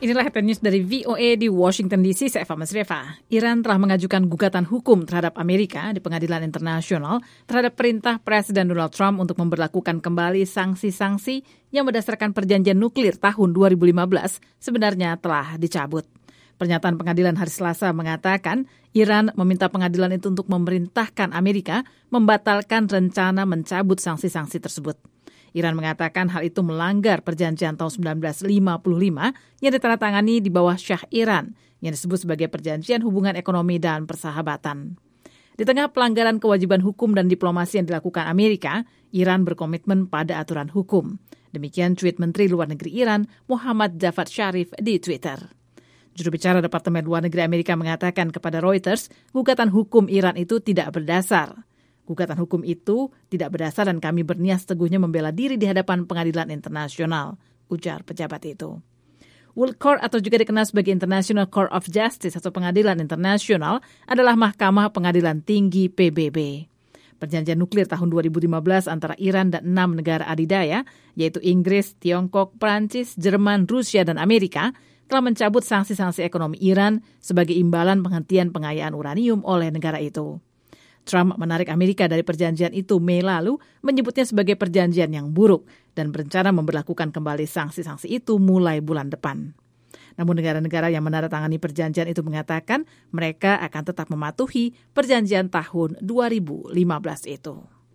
Inilah headline news dari VOA di Washington DC, saya Eva Masreva. Iran telah mengajukan gugatan hukum terhadap Amerika di pengadilan internasional terhadap perintah Presiden Donald Trump untuk memberlakukan kembali sanksi-sanksi yang berdasarkan perjanjian nuklir tahun 2015 sebenarnya telah dicabut. Pernyataan pengadilan hari Selasa mengatakan Iran meminta pengadilan itu untuk memerintahkan Amerika membatalkan rencana mencabut sanksi-sanksi tersebut. Iran mengatakan hal itu melanggar perjanjian tahun 1955 yang ditandatangani di bawah Syah Iran yang disebut sebagai perjanjian hubungan ekonomi dan persahabatan. Di tengah pelanggaran kewajiban hukum dan diplomasi yang dilakukan Amerika, Iran berkomitmen pada aturan hukum. Demikian tweet Menteri Luar Negeri Iran, Muhammad Javad Zarif di Twitter. Juru bicara Departemen Luar Negeri Amerika mengatakan kepada Reuters, gugatan hukum Iran itu tidak berdasar. Gugatan hukum itu tidak berdasar dan kami berniat teguhnya membela diri di hadapan pengadilan internasional, ujar pejabat itu. World Court atau juga dikenal sebagai International Court of Justice atau pengadilan internasional adalah mahkamah pengadilan tinggi PBB. Perjanjian nuklir tahun 2015 antara Iran dan 6 negara adidaya, yaitu Inggris, Tiongkok, Prancis, Jerman, Rusia, dan Amerika, telah mencabut sanksi-sanksi ekonomi Iran sebagai imbalan penghentian pengayaan uranium oleh negara itu. Trump menarik Amerika dari perjanjian itu Mei lalu, menyebutnya sebagai perjanjian yang buruk dan berencana memberlakukan kembali sanksi-sanksi itu mulai bulan depan. Namun negara-negara yang menandatangani perjanjian itu mengatakan mereka akan tetap mematuhi perjanjian tahun 2015 itu.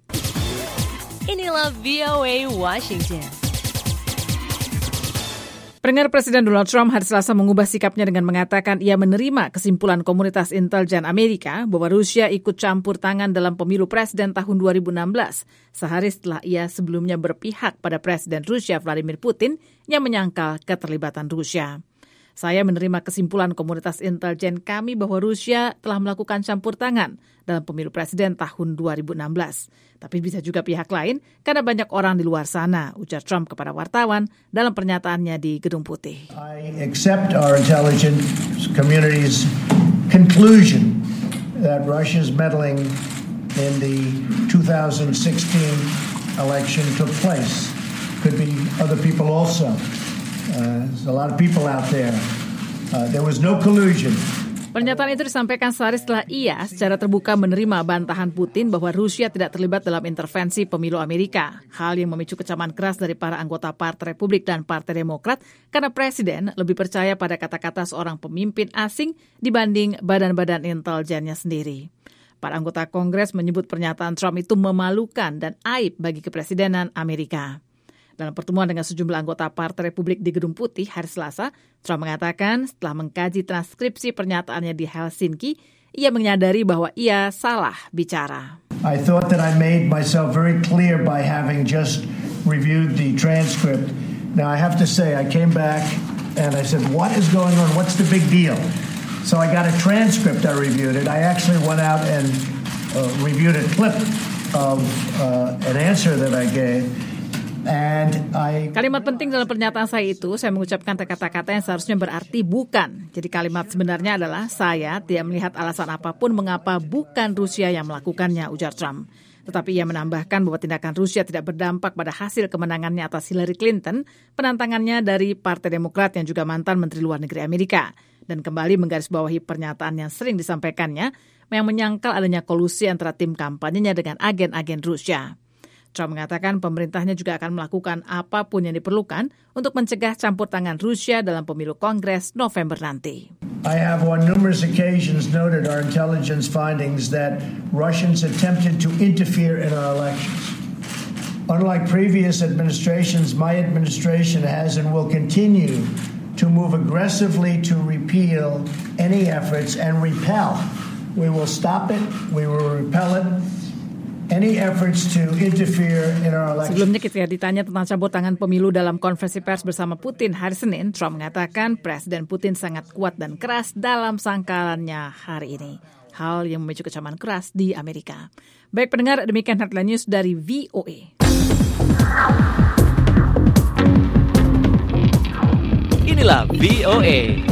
Inilah VOA Washington. Pendengar, Presiden Donald Trump hari Selasa mengubah sikapnya dengan mengatakan ia menerima kesimpulan komunitas intelijen Amerika bahwa Rusia ikut campur tangan dalam pemilu presiden tahun 2016, sehari setelah ia sebelumnya berpihak pada Presiden Rusia Vladimir Putin yang menyangkal keterlibatan Rusia. Saya menerima kesimpulan komunitas intelijen kami bahwa Rusia telah melakukan campur tangan dalam pemilu presiden tahun 2016. Tapi bisa juga pihak lain karena banyak orang di luar sana, ujar Trump kepada wartawan dalam pernyataannya di Gedung Putih. I accept our intelligence community's conclusion that Russia's meddling in the 2016 election took place. Could be other people also. There's a lot of people out there. There was no collusion. Pernyataan itu disampaikan sehari setelah ia secara terbuka menerima bantahan Putin bahwa Rusia tidak terlibat dalam intervensi pemilu Amerika. Hal yang memicu kecaman keras dari para anggota Partai Republik dan Partai Demokrat karena Presiden lebih percaya pada kata-kata seorang pemimpin asing dibanding badan-badan intelijennya sendiri. Para anggota Kongres menyebut pernyataan Trump itu memalukan dan aib bagi kepresidenan Amerika. Dalam pertemuan dengan sejumlah anggota Partai Republik di Gedung Putih hari Selasa, Trump mengatakan setelah mengkaji transkripsi pernyataannya di Helsinki, ia menyadari bahwa ia salah bicara. I thought that I made myself very clear by having just reviewed the transcript. Now I have to say I came back and I said, what is going on? What's the big deal? So I got a transcript, I reviewed it. I actually went out and reviewed a clip of an answer that I gave. Kalimat penting dalam pernyataan saya itu, saya mengucapkan kata-kata yang seharusnya berarti bukan. Jadi kalimat sebenarnya adalah saya tidak melihat alasan apapun mengapa bukan Rusia yang melakukannya, ujar Trump. Tetapi ia menambahkan bahwa tindakan Rusia tidak berdampak pada hasil kemenangannya atas Hillary Clinton, penantangannya dari Partai Demokrat yang juga mantan Menteri Luar Negeri Amerika. Dan kembali menggarisbawahi pernyataan yang sering disampaikannya, yang menyangkal adanya kolusi antara tim kampanyenya dengan agen-agen Rusia. Trump mengatakan pemerintahnya juga akan melakukan apapun yang diperlukan untuk mencegah campur tangan Rusia dalam pemilu Kongres November nanti. I have on numerous occasions noted our intelligence findings that Russians attempted to interfere in our elections. Unlike previous administrations, my administration has and will continue to move aggressively to repeal any efforts and repel. We will stop it, we will repel it. Any efforts to interfere in our election. Sebelumnya ketika ditanya tentang campur tangan pemilu dalam konferensi pers bersama Putin hari Senin, Trump mengatakan Presiden Putin sangat kuat dan keras dalam sangkalannya hari ini. Hal yang memicu kecaman keras di Amerika. Baik pendengar, demikian headline news dari VOA. Inilah VOA.